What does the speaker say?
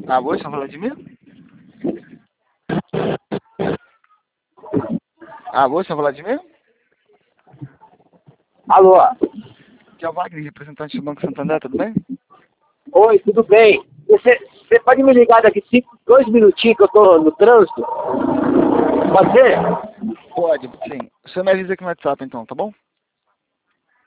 Alô, São Vladimir? Alô, São Vladimir? Alô? Aqui é o Wagner, representante do Banco Santander, tudo bem? Oi, tudo bem? Você pode me ligar daqui 2 minutinhos que eu tô no trânsito? Pode ser? Pode, sim. Você me avisa aqui no WhatsApp então, tá bom?